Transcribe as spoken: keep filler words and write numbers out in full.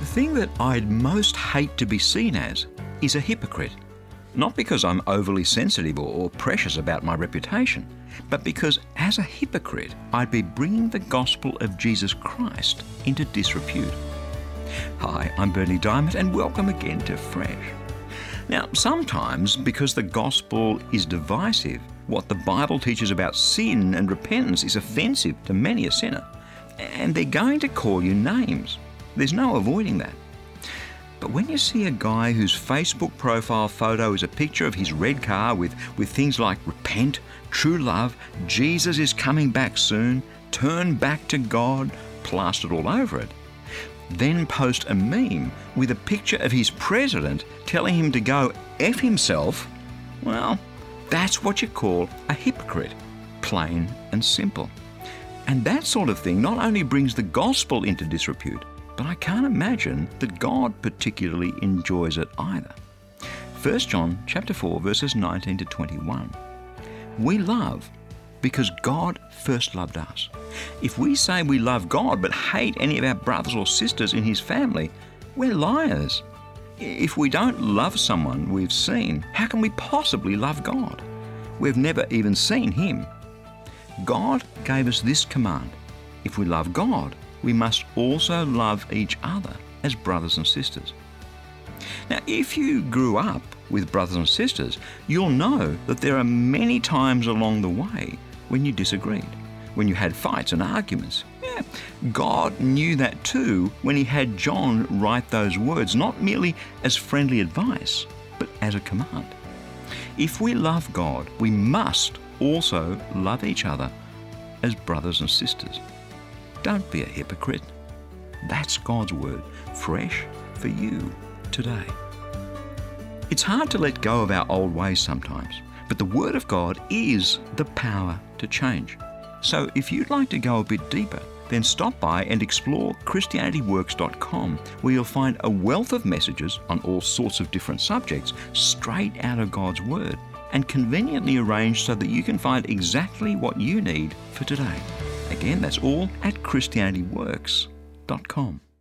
The thing that I'd most hate to be seen as is a hypocrite. Not because I'm overly sensitive or precious about my reputation, but because as a hypocrite, I'd be bringing the gospel of Jesus Christ into disrepute. Hi, I'm Berni Dymet, and welcome again to Fresh. Now, sometimes, because the gospel is divisive, what the Bible teaches about sin and repentance is offensive to many a sinner, and they're going to call you names. There's no avoiding that. But when you see a guy whose Facebook profile photo is a picture of his red car with, with things like repent, true love, Jesus is coming back soon, turn back to God, plastered all over it, then post a meme with a picture of his president telling him to go F himself, well, that's what you call a hypocrite, plain and simple. And that sort of thing not only brings the gospel into disrepute, but I can't imagine that God particularly enjoys it either. First John chapter four, verses nineteen to twenty-one. We love because God first loved us. If we say we love God but hate any of our brothers or sisters in His family, we're liars. If we don't love someone we've seen, how can we possibly love God? We've never even seen Him. God gave us this command. If we love God, we must also love each other as brothers and sisters. Now, if you grew up with brothers and sisters, you'll know that there are many times along the way when you disagreed, when you had fights and arguments. Yeah, God knew that too when He had John write those words, not merely as friendly advice, but as a command. If we love God, we must also love each other as brothers and sisters. Don't be a hypocrite. That's God's word, fresh for you today. It's hard to let go of our old ways sometimes, but the Word of God is the power to change. So if you'd like to go a bit deeper, then stop by and explore Christianity Works dot com, where you'll find a wealth of messages on all sorts of different subjects straight out of God's Word, and conveniently arranged so that you can find exactly what you need for today. Again, that's all at Christianity Works dot com.